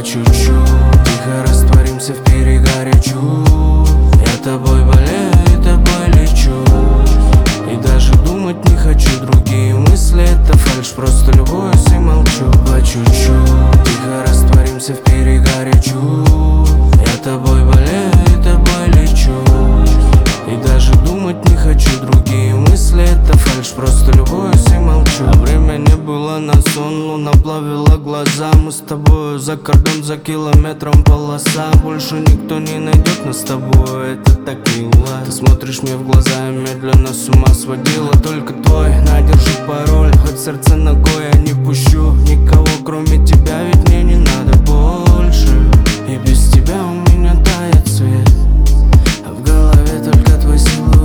чуть-чуть, тихо растворимся в перегаре чувств. Я тобой болею и тобой лечу, и даже думать не хочу. Другие мысли — это фальшь, просто любуюсь и молчу. По чуть-чуть, тихо растворимся в перегаре чувств. Я тобой болею и тобой лечу, и даже думать не хочу. Другие мысли — это фальшь, просто любуюсь и молчу. А время не было на сон, луна плавила глаза. Мы с тобою за кордон, за километром полоса. Больше никто не найдет нас с тобой, это так мило. Ты смотришь мне в глаза и медленно с ума сводила. Только твой, надержи пароль, хоть сердце ногой я не пущу. Никого кроме тебя, ведь мне не надо больше. И без тебя у меня тает свет, а в голове только твой силуэт.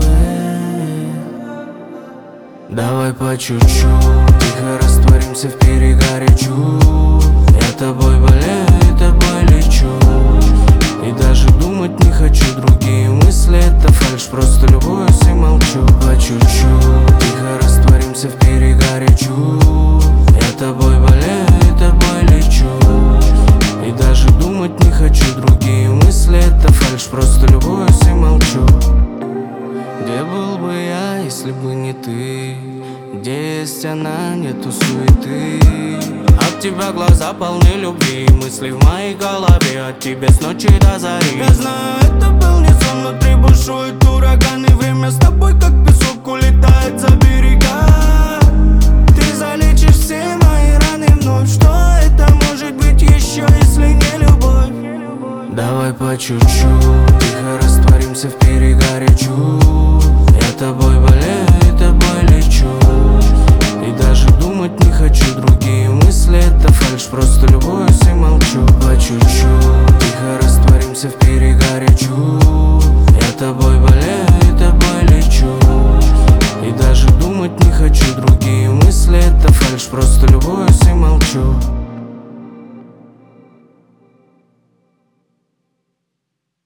Давай по чуть-чуть, тихо растворимся в перегаре чувств. Я тобой болею и тобой лечу, и даже думать не хочу. Другие мысли — это фальшь, просто любуюсь и молчу. По чуть-чуть, тихо растворимся в перегаре чувств. Я тобой болею и тобой лечу, и даже думать не хочу. Другие мысли — это фальшь, просто любуюсь и молчу. Где был бы я, если бы не ты? Где есть она, нету суеты. От тебя глаза полны любви, мысли в моей голове от тебя с ночи до зари. Я знаю, это был не сон, внутри бушует ураган, и время с тобой как песок улетает за берега. Ты залечишь все мои раны вновь. Что это может быть еще, если не любовь? Давай по чуть-чуть, тихо растворимся в перегаре чувств. Я тобой болею и тобой лечу, и даже думать не хочу. Другие мысли — это фальшь, просто любуюсь и молчу. По чуть-чуть, тихо растворимся в перегаре чувств. Я тобой